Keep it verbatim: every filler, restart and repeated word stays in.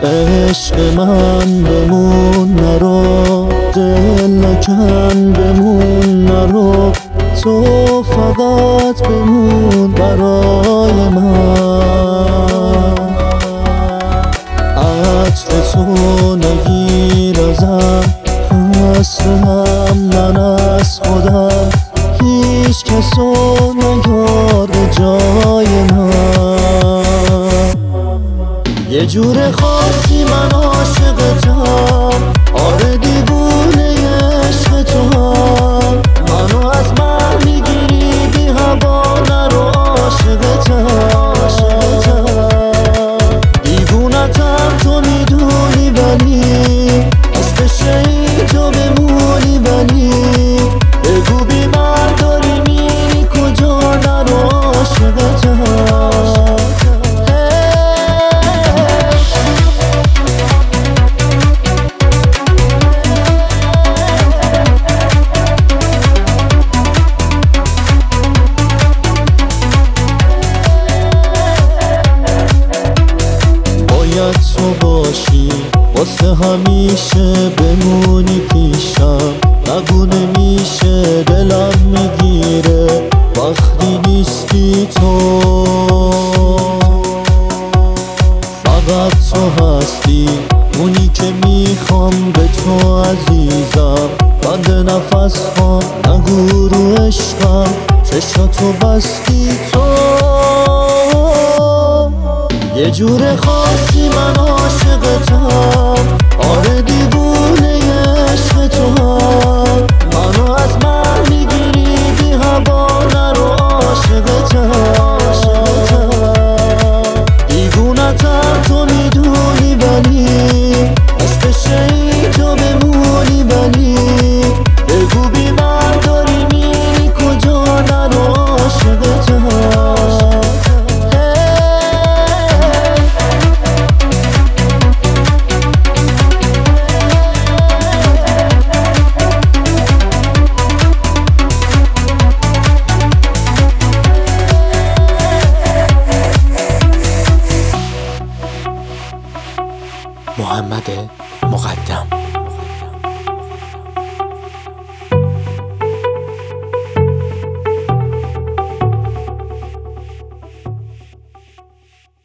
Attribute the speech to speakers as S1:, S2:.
S1: عشق من بمون نرو، دل نکن بمون نرو، تو فقط بمون برای من. عطر تو نگیر ازم، حسرم من از خودم، هیچ کسو نیار به جای من. یه جور خاصی من عاشقتم، آره دیوونه عشق تو هم. منو از من میگیری بی هوا نرو، عاشقتم دیوونتم تو میدونی، ولی از بشه تو بمونی. ولی بگو بی من داری میری کجا، نرو عاشقتم. باید تو باشی واسه همیشه، بمونی پیشم، نگو نمیشه دلم میگیره وقتی نیستی تو. فقط تو هستی اونی که میخوام به تو عزیزم. بند نفس ها نگو رو عشقم، چشاتو بستی تو. یه جور خاصی من عاشقتم، آره دیوونه عشق تو هم. منو از من میگیری بی هوا نرو، عاشقتم دیوونتم تو میدونی، ولی از بشه تو بمونی. ولی بگو بی من داری میری کجا، نرو عاشقتم.
S2: محمد مقدم.